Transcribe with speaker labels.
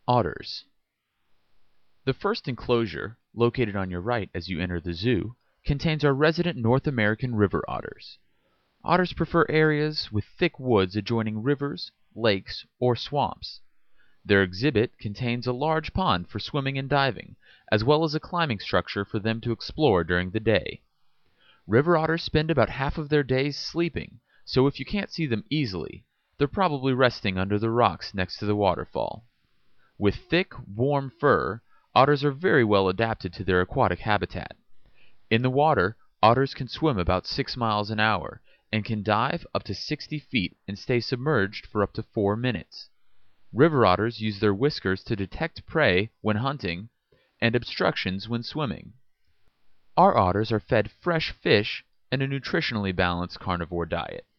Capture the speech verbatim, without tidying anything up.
Speaker 1: Otters. The first enclosure, located on your right as you enter the zoo, contains our resident North American river otters. Otters prefer areas with thick woods adjoining rivers, lakes, or swamps. Their exhibit contains a large pond for swimming and diving, as well as a climbing structure for them to explore during the day. River otters spend about half of their days sleeping, so if you can't see them easily, they're probably resting under the rocks next to the waterfall. With thick, warm fur, otters are very well adapted to their aquatic habitat. In the water, otters can swim about six miles an hour, and can dive up to sixty feet and stay submerged for up to four minutes. River otters use their whiskers to detect prey when hunting, and obstructions when swimming. Our otters are fed fresh fish and a nutritionally balanced carnivore diet.